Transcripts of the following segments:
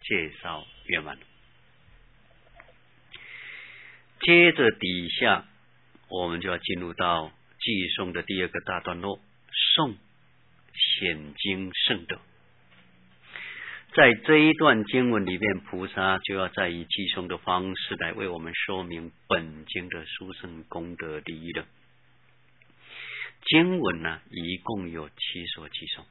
介绍圆满。接着底下我们就要进入到寄送的第二个大段落，颂显经圣德。在这一段经文里面，菩萨就要再以寄送的方式来为我们说明本经的殊胜功德利益了。经文呢，一共有7所寄送，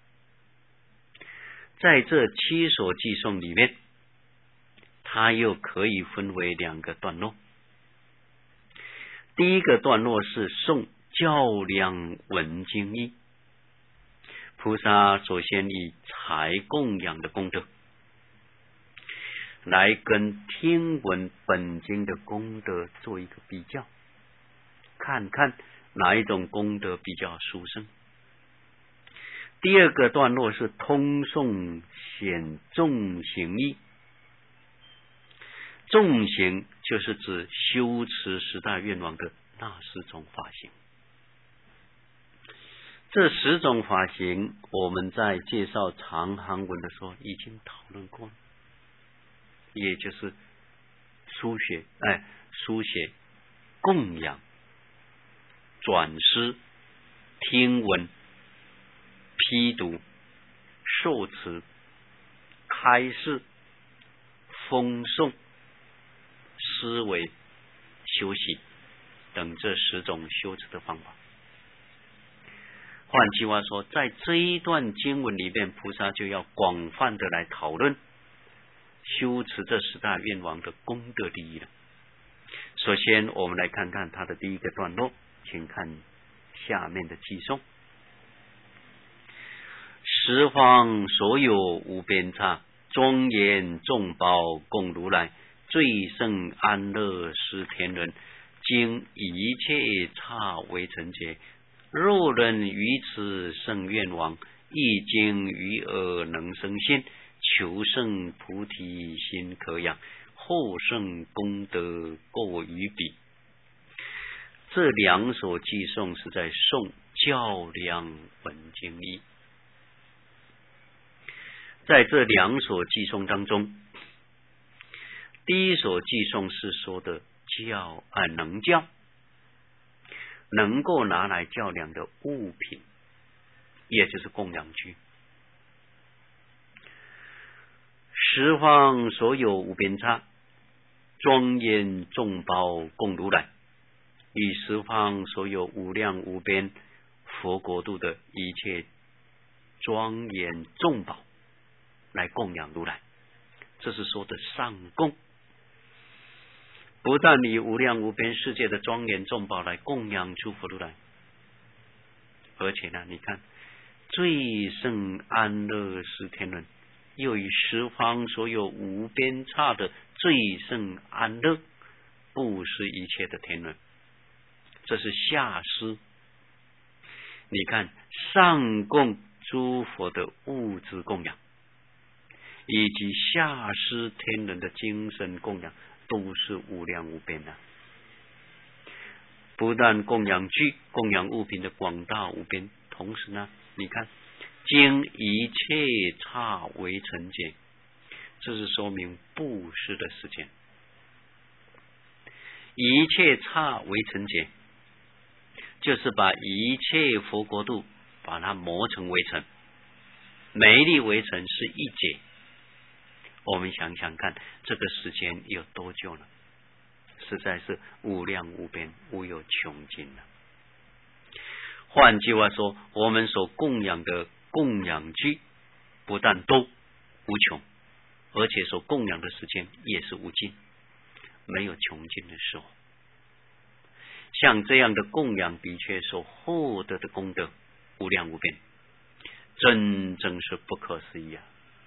在这7所寄送里面，它又可以分为2个段落。第一个段落是颂较量闻经义，菩萨首先以财供养的功德来跟听闻本经的功德做一个比较，看看哪一种功德比较殊胜。第二个段落是通颂显众行义，众行就是指修持10大愿望的那10种法行。这10种法行，我们在介绍长行文的时候已经讨论过了，也就是书写、供养、转施、听闻、批读、受持、开示、封诵、思维、修习等这10种修持的方法。换句话说，在这一段经文里面，菩萨就要广泛的来讨论修持这10大愿望的功德利益了。首先我们来看看它的第一个段落，请看下面的寄颂：十方所有无边刹，庄严众宝供如来，最胜安乐施天人，经一切刹为成劫。若人于此生愿望，一经于耳能生信，求胜菩提心可养，后胜功德过于彼。这2所寄颂是在颂较量闻经义。在这2所寄颂当中，第一所寄颂是说的能教，能够拿来较量的物品，也就是供养具。十方所有无边刹，庄严众宝供如来，以十方所有无量无边佛国度的一切庄严众宝来供养如来，这是说的上供。不但以无量无边世界的庄严众宝来供养诸佛如来，而且呢，你看最胜安乐施天人，又以十方所有无边刹的最胜安乐布施一切的天人，这是下施。你看上供诸佛的物质供养，以及下施天人的精神供养，都是无量无边的。不但供养具、供养物品的广大无边，同时呢，你看经一切刹为成劫，这是说明布施的时间。一切刹为成劫，就是把一切佛国度把它磨成微尘，每一粒微尘是一劫。我们想想看，这个时间有多久呢？实在是无量无边，无有穷尽了。换句话说，我们所供养的供养具不但多无穷，而且所供养的时间也是无尽，没有穷尽的时候。像这样的供养，的确所获得的功德无量无边，真正是不可思议啊！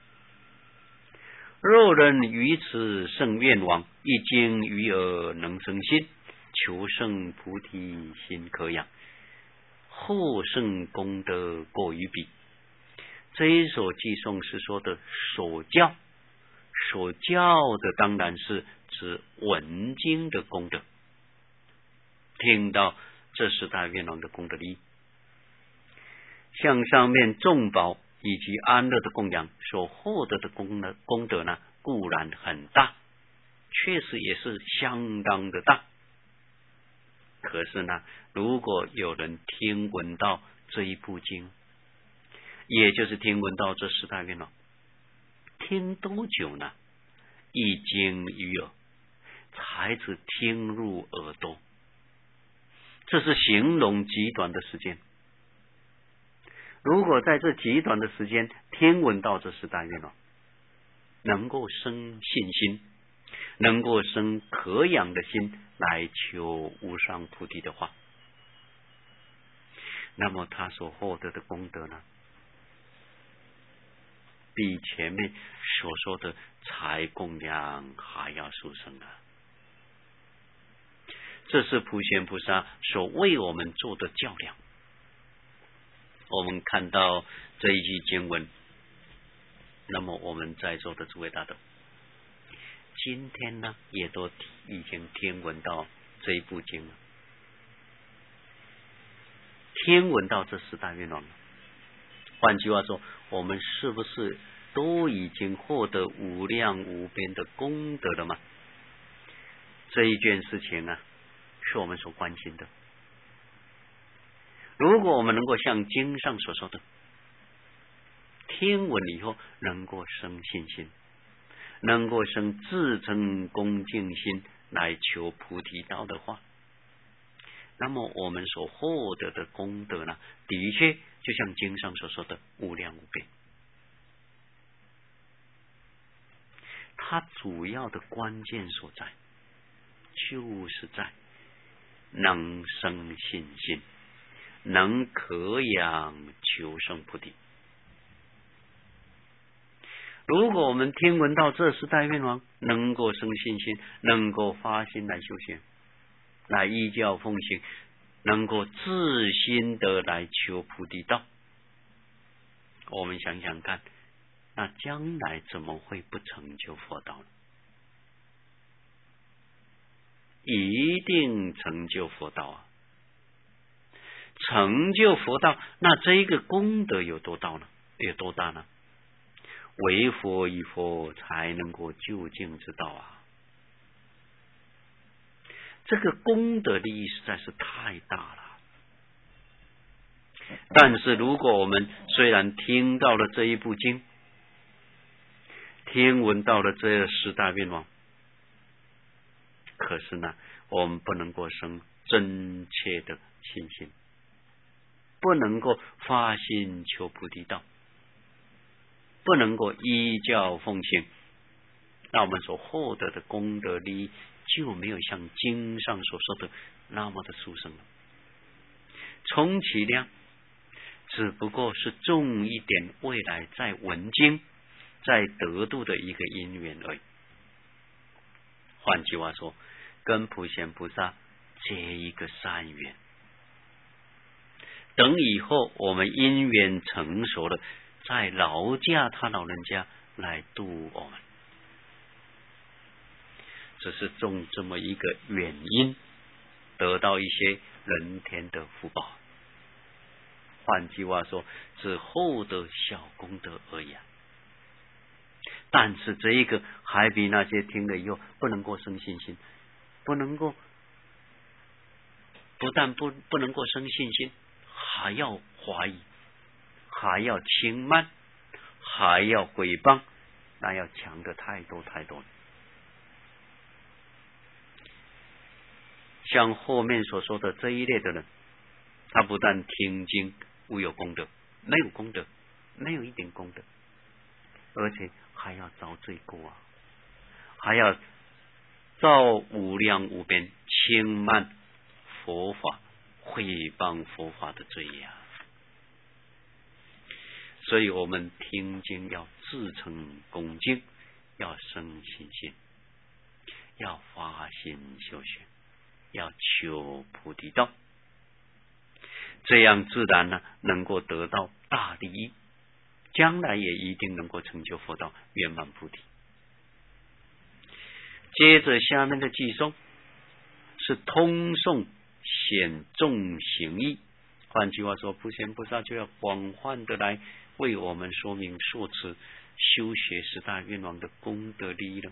若人于此生愿望，一经于耳能生信，求胜菩提心可养，后胜功德过于彼。这一首寄颂是说的所教，所教的当然是指闻经的功德，听到这10大愿望的功德力。像上面众宝以及安乐的供养所获得的功德呢，固然很大，确实也是相当的大。可是呢，如果有人听闻到这一部经，也就是听闻到这10大愿望，听多久呢？一经于耳，才只听入耳朵，这是形容极短的时间。如果在这极短的时间听闻到这10大愿望，能够生信心，能够生可养的心来求无上菩提的话，那么他所获得的功德呢，比前面所说的财供养还要殊胜啊！这是普贤菩萨所为我们做的较量。我们看到这一句经文，那么我们在座的诸位大德，今天呢也都已经听闻到这一部经了，听闻到这10大愿望了。换句话说，我们是不是都已经获得无量无边的功德了吗？这一件事情呢，是我们所关心的。如果我们能够像经上所说的，听闻以后能够生信心，能够生自诚恭敬心来求菩提道的话，那么我们所获得的功德呢，的确就像经上所说的无量无边。它主要的关键所在，就是在能生信心，能可养求生菩提。如果我们听闻到这10大愿望，能够生信心，能够发心来修行，来依教奉行，能够自心的来求菩提道，我们想想看，那将来怎么会不成就佛道呢？一定成就佛道啊！成就佛道，那这一个功德有多大呢？有多大呢？为佛以佛才能够究竟之道啊！这个功德利益实在是太大了。但是如果我们虽然听到了这一部经，听闻到了这10大愿望，可是呢，我们不能够生真切的信心，不能够发心求菩提道，不能够依教奉行，那我们所获得的功德利益就没有像经上所说的那么的殊胜了。充其量只不过是种一点未来在闻经在得度的一个因缘而已。换句话说，跟普贤菩萨结一个善缘，等以后我们因缘成熟了，再劳驾他老人家来度我们，只是种这么一个原因，得到一些人天的福报。换句话说，只获得小功德而已啊。但是这一个还比那些听了以后不能够生信心，不但不能够生信心，还要怀疑，还要轻慢，还要毁谤，那要强的太多太多了。像后面所说的这一类的人，他不但听经无有功德，没有功德，没有一点功德，而且还要遭罪过啊，还要造无量无边轻慢佛法、毁谤佛法的罪呀。所以我们听经要自诚恭敬，要生信心，要发心修学，要求菩提道，这样自然呢能够得到大利益，将来也一定能够成就佛道，圆满菩提。接着下面的偈颂是通颂显众行义，换句话说，普贤菩萨就要广泛的来为我们说明受持修学十大愿望的功德利益呢？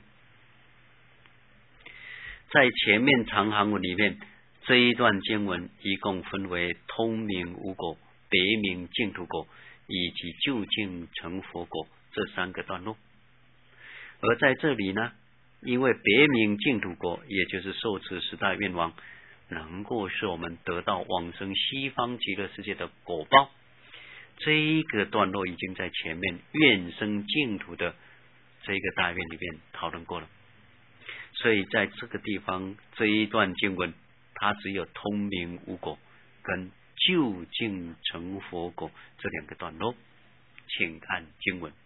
在前面长行文里面，这一段经文一共分为通明无果、别名净土果以及究竟成佛果这三个段落。而在这里呢，因为别名净土果，也就是受持十大愿望，能够使我们得到往生西方极乐世界的果报，这一个段落已经在前面愿生净土的这个大愿里面讨论过了。所以在这个地方这一段经文，它只有通明无果跟究竟成佛果这两个段落。请看经文：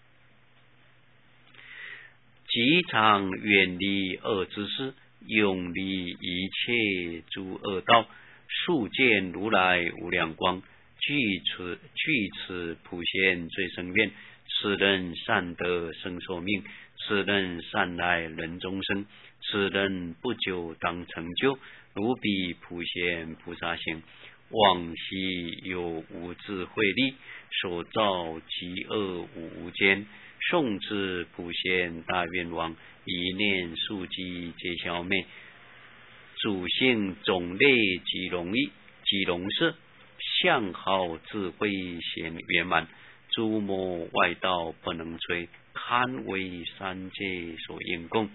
即常远离恶知识，永离一切诸恶道，速见如来无量光，具此普贤最胜愿，此人善得生寿命，此人善来人终生，此人不久当成就，如彼普贤菩萨行，往昔有无智慧力，所造极恶无间，诵持普贤大愿望，一念速即皆消灭，主性种类即容易即容色，相好智慧显圆满，诸魔外道不能摧，堪为三界所应供。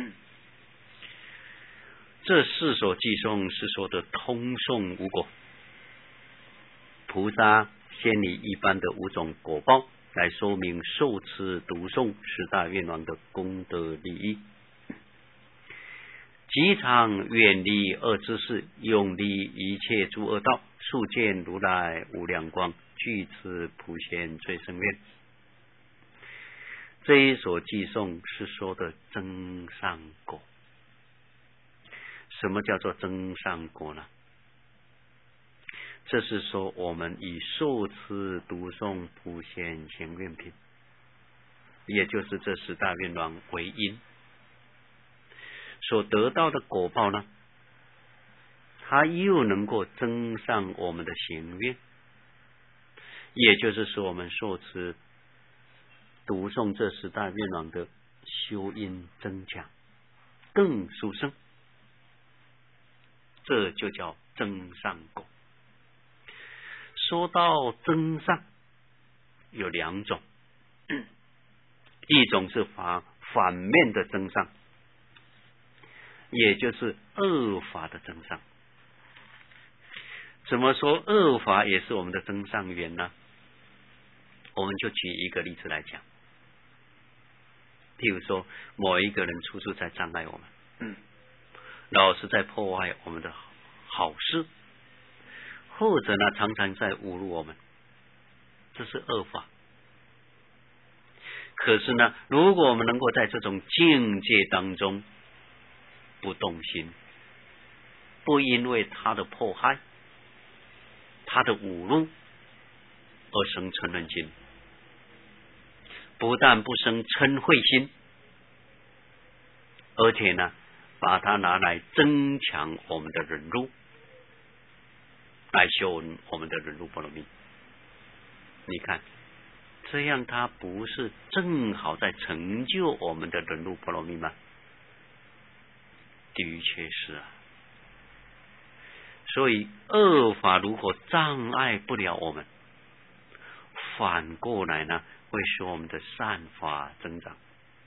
这四所偈颂是说的通颂无果，菩萨先以一般的五种果报来说明受持读诵十大愿望的功德利益。即常远离恶知识，永离一切诸恶道，速见如来无量光，具此普贤最胜愿。这一所偈颂是说的增上果。什么叫做增上果呢？这是说我们以受持读诵普贤行愿品，也就是这十大愿望为因所得到的果报呢，它又能够增上我们的行愿，也就是说我们受持读诵这十大愿望的修因增强，更殊胜，这就叫增上果。说到增上有两种，一种是反面的增上，也就是恶法的增上。怎么说恶法也是我们的增上缘呢？我们就举一个例子来讲，譬如说某一个人处处在障碍我们，老是在破坏我们的好事，或者呢常常在侮辱我们，这是恶法。可是呢，如果我们能够在这种境界当中不动心，不因为他的迫害、他的侮辱而生嗔恨心，不但不生嗔恚心，而且呢把它拿来增强我们的忍辱，来修我们的忍辱波罗蜜。你看这样它不是正好在成就我们的忍辱波罗蜜吗？的确是啊。所以恶法如果障碍不了我们，反过来呢会使我们的善法增长。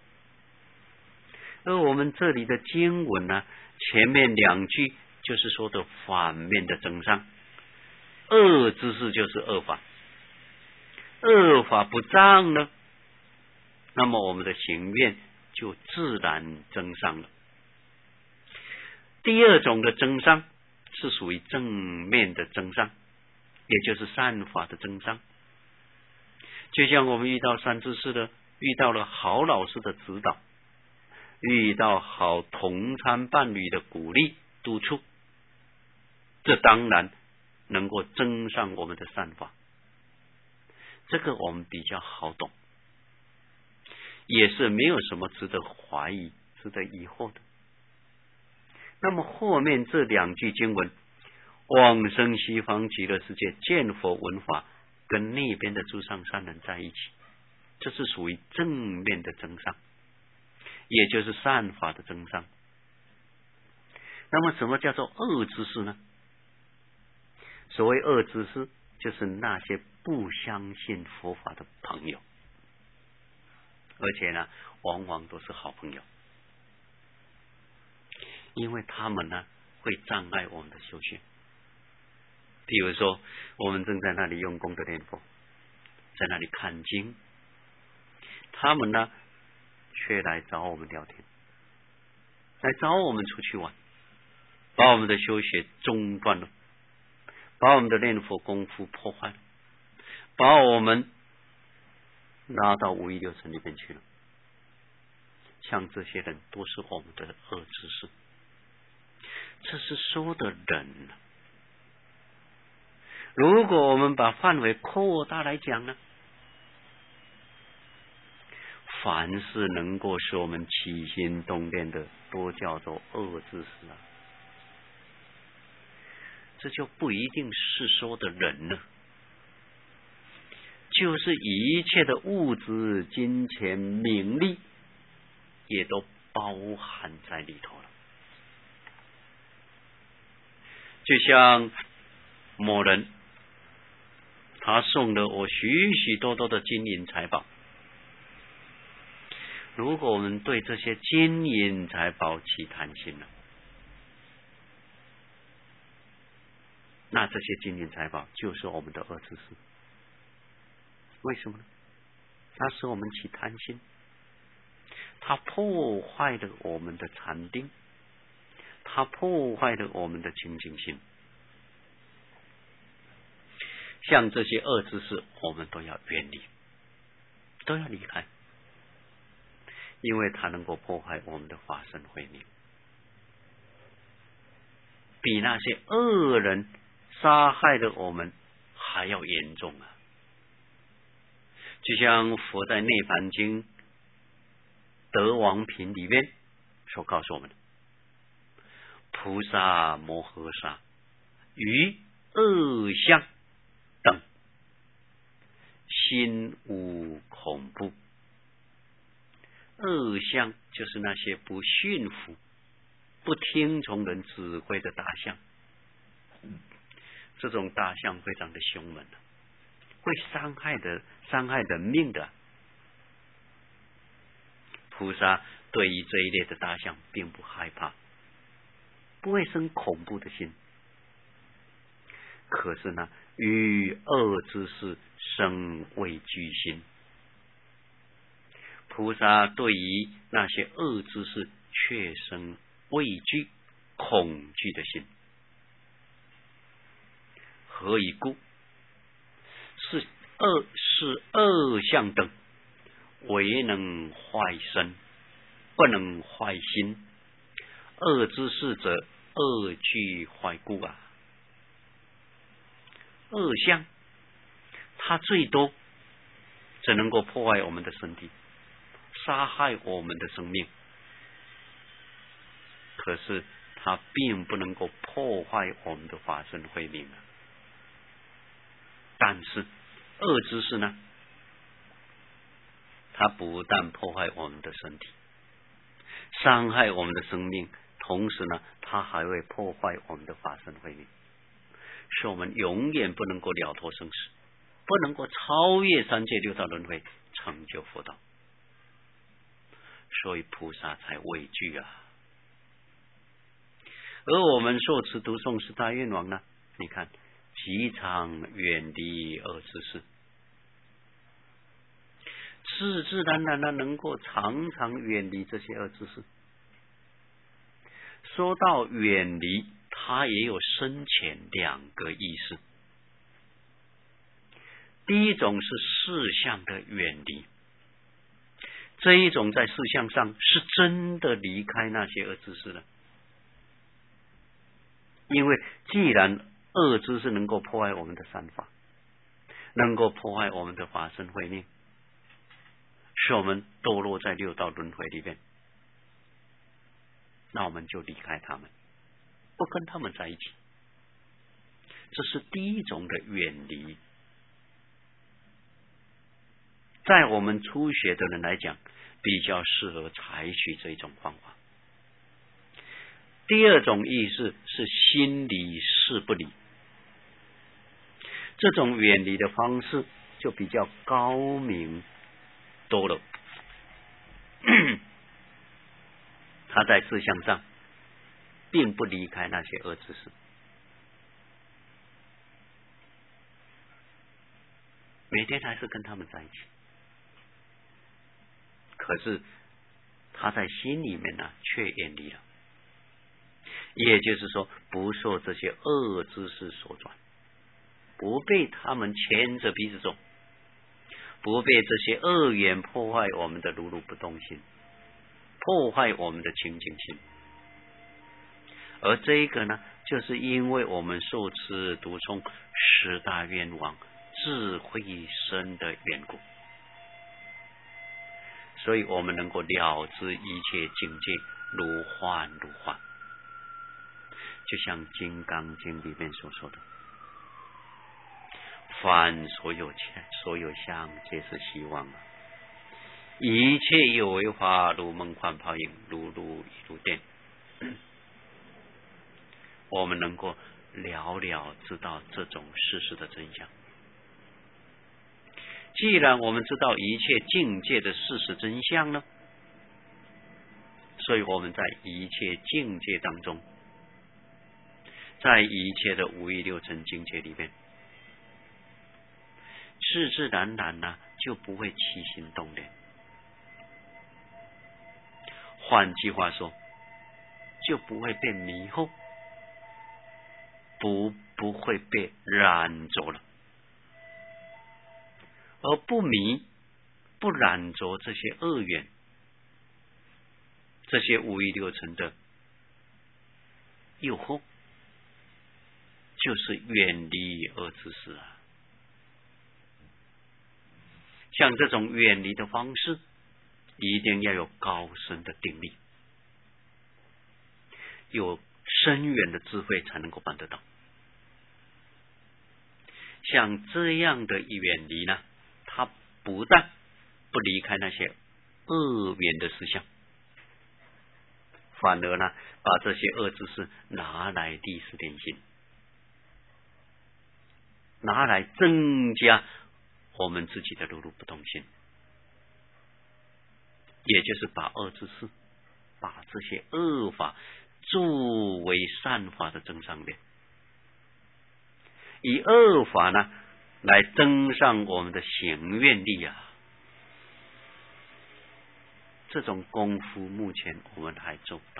而我们这里的经文呢，前面两句就是说的反面的增上，恶知识就是恶法，恶法不障呢，那么我们的行愿就自然增上了。第二种的增上是属于正面的增上，也就是善法的增上。就像我们遇到善知识的，遇到了好老师的指导，遇到好同参伴侣的鼓励督促，这当然能够增上我们的善法。这个我们比较好懂，也是没有什么值得怀疑、值得疑惑的。那么后面这两句经文，往生西方极乐世界见佛闻法， 跟那边的诸上善人在一起，这是属于正面的增上，也就是善法的增上。那么什么叫做恶知识呢？所谓恶知识，就是那些不相信佛法的朋友，而且呢往往都是好朋友，因为他们呢会障碍我们的修学。比如说我们正在那里用功的念佛，在那里看经，他们呢却来找我们聊天，来找我们出去玩，把我们的修学中断了，把我们的念佛功夫破坏了，把我们拉到五欲六尘里面去了。像这些人都是我们的恶知识，这是说的人。如果我们把范围扩大来讲呢，凡是能够使我们起心动念的，都叫做恶知识啊。这就不一定是说的人了，就是一切的物质、金钱、名利，也都包含在里头了。就像某人，他送了我许许多多的金银财宝，如果我们对这些金银财宝起贪心了，那这些金银财宝就是我们的恶知识。为什么呢？它使我们起贪心，它破坏了我们的禅定，它破坏了我们的清净心。像这些恶知识，我们都要远离，都要离开，因为它能够破坏我们的法身慧命，比那些恶人杀害了我们还要严重啊！就像佛在《涅槃经·德王品》里面所告诉我们的，菩萨摩诃萨于恶相等心无恐怖。恶相就是那些不驯服、不听从人指挥的大象，这种大象非常的凶猛，会伤害人命的。菩萨对于这一类的大象并不害怕，不会生恐怖的心，可是呢，与恶之事生畏惧心。菩萨对于那些恶之事却生畏惧、恐惧的心。何以故？是恶相等，唯能坏身，不能坏心。恶之事者，恶具坏故啊！恶相，它最多只能够破坏我们的身体，杀害我们的生命，可是它并不能够破坏我们的法身慧命啊。但是恶知识呢，它不但破坏我们的身体，伤害我们的生命，同时呢，它还会破坏我们的法身慧命，使我们永远不能够了脱生死，不能够超越三界六道轮回，成就佛道。所以菩萨才畏惧啊。而我们受持读诵十大愿王呢，你看极常远离恶知识，自自然然的能够常常远离这些恶知识。说到远离，它也有深浅两个意思。第一种是事项的远离，这一种在事项上是真的离开那些恶知识了。因为既然恶知识能够破坏我们的善法，能够破坏我们的法身慧命，使我们堕落在六道轮回里面，那我们就离开他们，不跟他们在一起。这是第一种的远离。 在我们初学的人来讲，比较适合采取这一种方法。第二种意思是心离事不离，这种远离的方式就比较高明多了。他在事项上并不离开那些恶知识，每天还是跟他们在一起，可是他在心里面呢却远离了，也就是说不受这些恶知识所转，不被他们牵着鼻子走，不被这些恶缘破坏我们的如如不动心，破坏我们的清净心。而这一个呢，就是因为我们受持读诵十大愿王智慧深的缘故，所以我们能够了知一切境界如幻如幻，就像《金刚经》里面所说的，凡所有相皆是希望啊，一切有为法如梦幻泡影，如露亦如电。我们能够了了知道这种事实的真相。既然我们知道一切境界的事实真相呢，所以我们在一切境界当中，在一切的五欲六尘境界里面，自自然然呢就不会起心动念。换句话说，就不会被迷惑，不会被染着了。而不迷不染着这些恶缘，这些五欲六尘的诱惑，就是远离恶知识啊。像这种远离的方式，一定要有高深的定力，有深远的智慧才能够办得到。像这样的远离呢，他不但不离开那些恶缘的思想，反而呢把这些恶知识拿来历史点心，拿来增加我们自己的如如不动心，也就是把恶知识，把这些恶法作为善法的增上面，以恶法呢来增上我们的行愿力啊。这种功夫目前我们还做不到，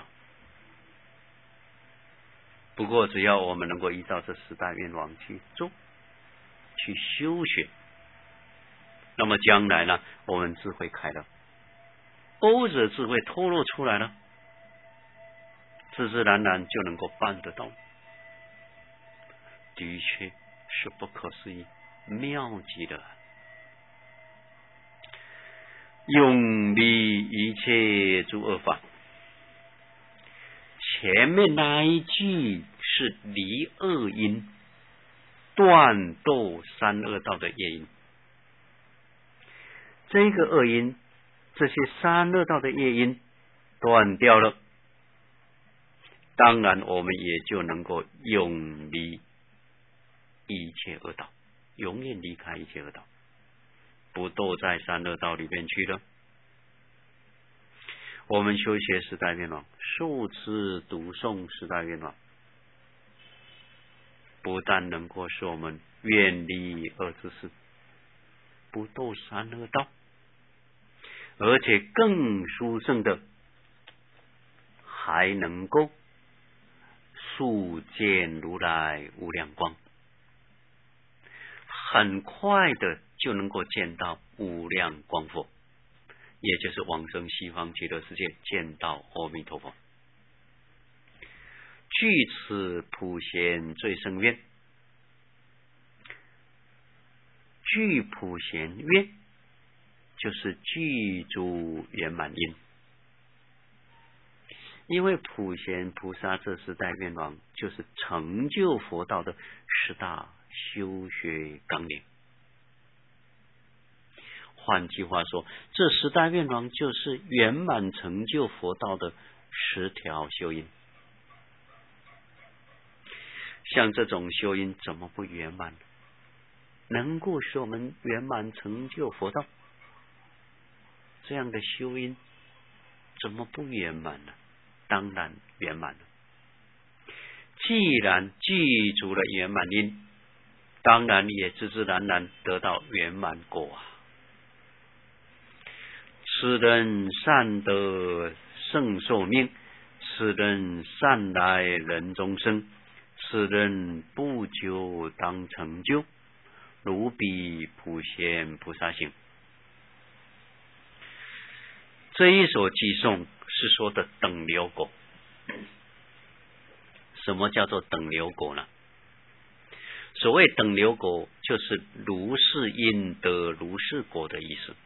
不过只要我们能够依照这十大愿望去做，去修学，那么将来呢我们智慧开了，欧者智慧透露出来了，自自然然就能够办得到，的确是不可思议妙极的。永离一切诸恶法，前面那一句是离恶因，断堕三恶道的业因。这个恶因，这些三恶道的业因断掉了，当然我们也就能够永离一切恶道，永远离开一切恶道，不堕在三恶道里面去了。我们修学十大愿望，受持读诵十大愿望，不但能够使我们远离恶知识，不堕三恶道，而且更殊胜的，还能够速见如来无量光，很快的就能够见到无量光佛，也就是往生西方极乐世界，见到阿弥陀佛。具此普贤最胜愿，具普贤愿就是具足圆满因，因为普贤菩萨这十大愿望就是成就佛道的十大修学纲领。 换句话说，这10大愿望就是圆满成就佛道的10条修因。像这种修因怎么不圆满？能够使我们圆满成就佛道，这样的修因怎么不圆满呢？当然圆满了。既然具足了圆满因，当然也自自然然得到圆满果啊。此人善得胜寿命，此人善来人中生，此人不久当成就，如彼普贤菩萨行。这一首偈颂是说的等流果。什么叫做等流果呢？所谓等流果，就是如是因得如是果的意思，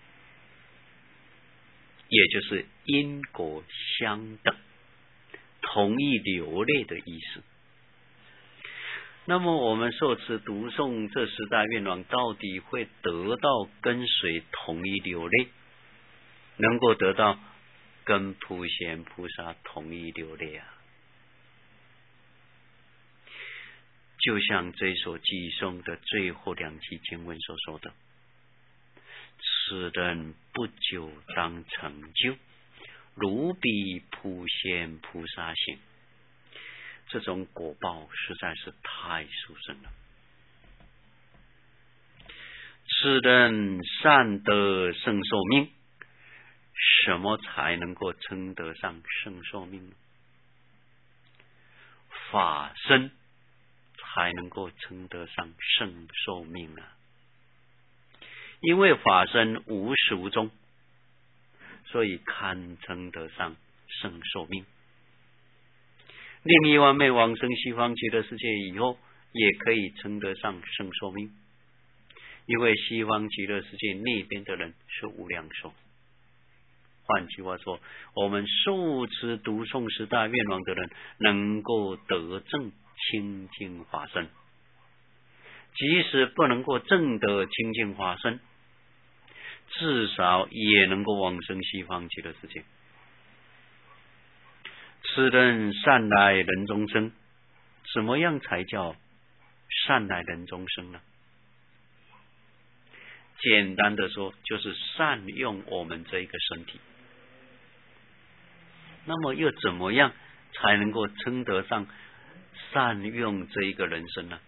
也就是因果相等，同一流类的意思。那么我们受持读诵这10大愿望，到底会得到跟随同一流类，能够得到跟普贤菩萨同一流类啊。就像这首偈颂的最后2句经文所说的，此人不久当成就，如彼普贤菩萨行。这种果报实在是太殊胜了。此人善得胜寿命，什么才能够称得上胜寿命呢？法身才能够称得上胜寿命啊！因为法身无始无终，所以堪称得上胜寿命。念一万昧往生西方极乐世界以后，也可以称得上胜寿命，因为西方极乐世界那边的人是无量寿。换句话说，我们受持读诵10大愿望的人，能够得证清净法身，即使不能够证得清净法身，至少也能够往生西方极乐世界。此人善来人中生，怎么样才叫善来人中生呢？简单的说，就是善用我们这一个身体。那么又怎么样才能够称得上善用这一个人生呢？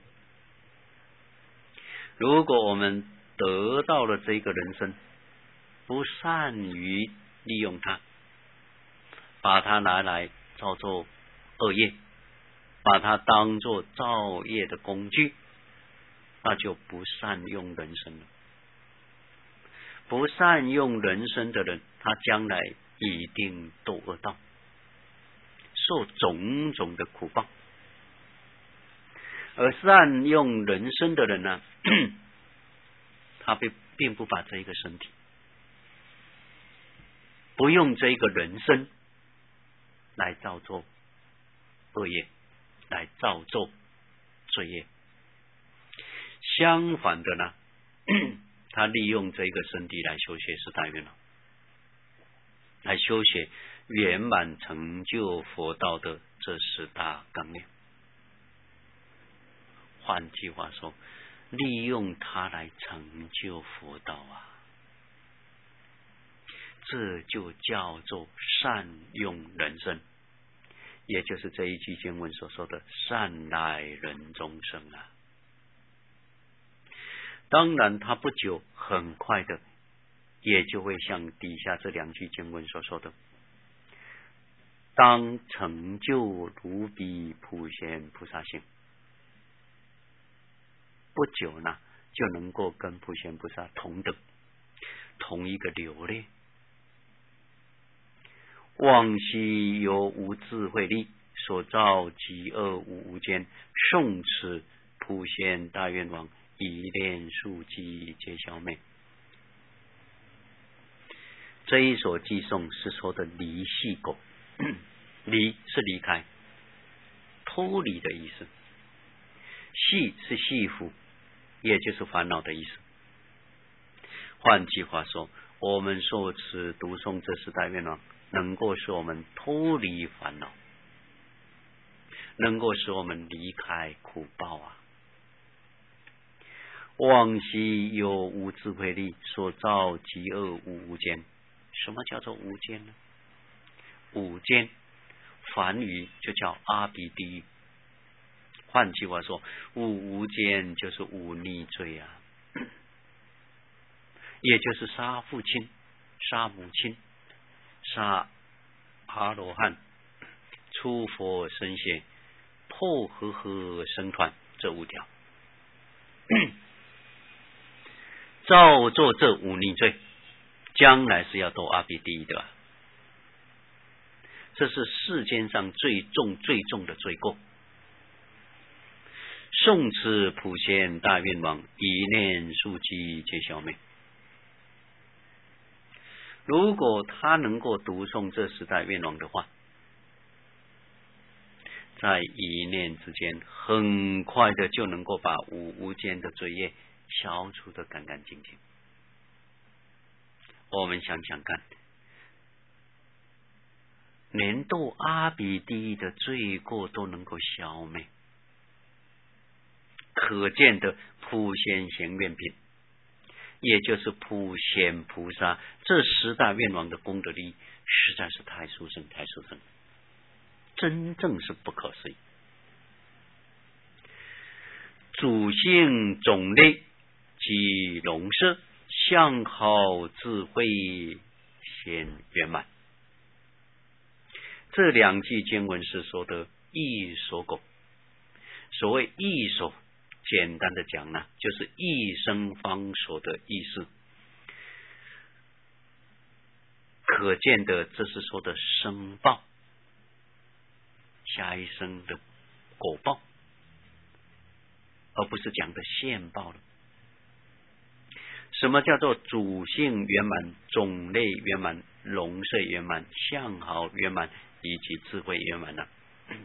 如果我们得到了这个人生，不善于利用它，把它拿来造作恶业，把它当作造业的工具，那就不善用人生了。不善用人生的人，他将来一定堕恶道，受种种的苦报。而善用人生的人呢，他并不把这一个身体，不用这一个人生来造作恶业，来造作罪业。相反的呢，他利用这个身体来修学10大愿望，来修学圆满成就佛道的这10大纲领。换句话说，利用它来成就佛道啊，这就叫做善用人生，也就是这一句经文所说的善来人中生啊。当然他不久很快的也就会像底下这2句经文所说的，当成就如彼普贤菩萨行，不久呢就能够跟普贤菩萨同等，同一个流类。往昔由无智慧力所造极恶无无间，诵持普贤大愿王，一念数计皆消灭。这一首偈颂是说的离系果，离是离开，脱离的意思，系是系缚，也就是烦恼的意思。 换句话说，我们受持读诵这四大愿望，能够使我们脱离烦恼，能够使我们离开苦报啊！往昔有无智慧力所造极恶无间。什么叫做无间呢？无间梵语就叫阿鼻地狱。换句话说，无间就是无逆罪啊，也就是杀父亲、杀母亲、杀阿罗汉、出佛身血、破和生团这5条。照做这5逆罪，将来是要堕阿鼻地狱的，这是世间上最重的罪过。诵持普贤大愿王，一念速疾皆消灭。如果他能够读诵这4大愿王的话，在一念之间，很快的就能够把无间的罪业消除得干干净净。我们想想看，连堕阿鼻地狱的罪过都能够消灭，可见的普贤行愿品，也就是普贤菩萨这10大愿王的功德力，实在是太殊胜，真正是不可思议。主性种类及容色，相好智慧显圆满。这2句经文是说的异所果。所谓异所，简单的讲呢，就是一生方所的意思。可见的，这是说的生报，下一生的果报，而不是讲的现报了。什么叫做主性圆满、种类圆满、容色圆满、相好圆满以及智慧圆满呢？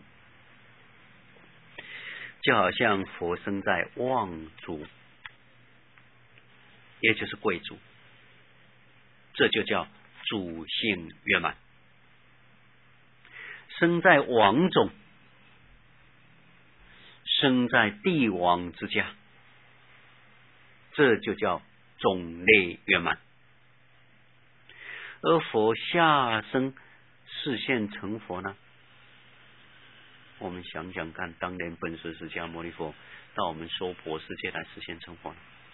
就好像佛生在望族，也就是贵族，这就叫主性圆满。生在王种，生在帝王之家，这就叫种类圆满。而佛下生示现成佛呢，我们想想看，当年本师释迦牟尼佛到我们娑婆世界来实现成佛，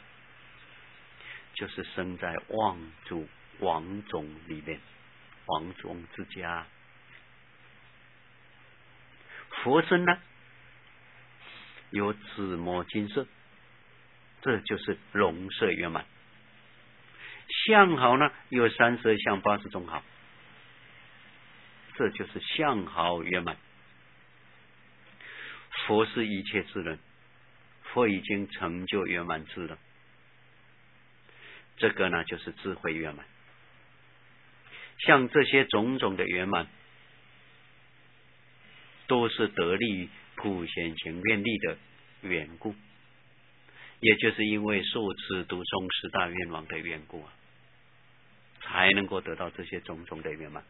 就是生在望族王种里面，王种之家。佛身呢，有紫磨金色，这就是容色圆满。相好呢，有32相80种好，这就是相好圆满。佛是一切智人，佛已经成就圆满智了，这个呢就是智慧圆满。像这些种种的圆满，都是得力于普贤行愿力的缘故，也就是因为受持读诵10大愿王的缘故啊，才能够得到这些种种的圆满。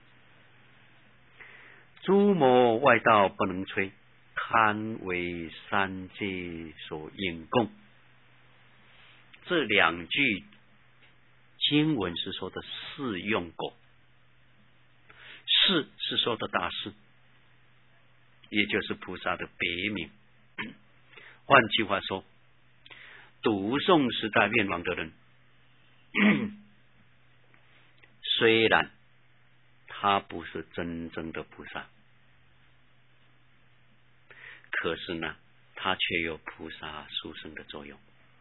诸魔外道不能摧，堪为三界所应供。这2句经文是说的四用果，四是说的大事，也就是菩萨的别名。换句话说，读诵10大愿王的人，虽然他不是真正的菩萨，可是呢，他却有菩萨殊胜的作用。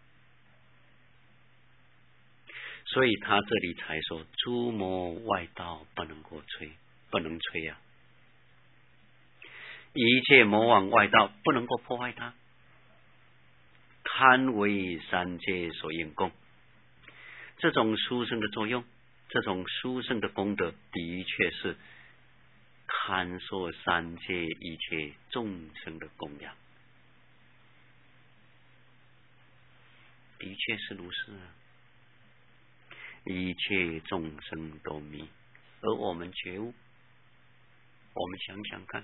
所以他这里才说诸魔外道不能够摧，不能摧啊！一切魔王外道不能够破坏他，堪为三界所应供。这种殊胜的作用，这种殊胜的功德，的确是堪受三界一切众生的供养，的确是如是啊。 一切众生都迷，而我们觉悟。我们想想看，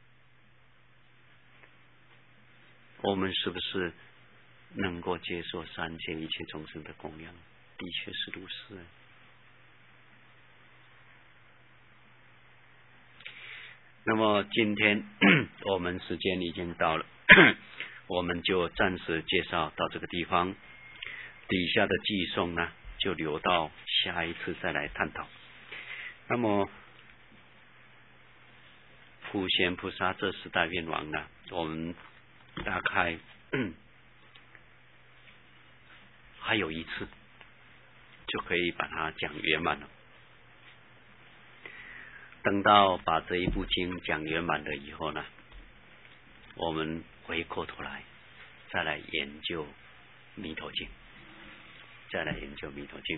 我们是不是能够接受三界一切众生的供养？的确是如此。那么今天我们时间已经到了，我们就暂时介绍到这个地方，底下的寄送呢就留到下一次再来探讨。那么普贤菩萨这10大愿望呢，我们大概还有一次就可以把它讲圆满了。等到把这一部经讲圆满了以后呢，我们回过头来再来研究弥陀经，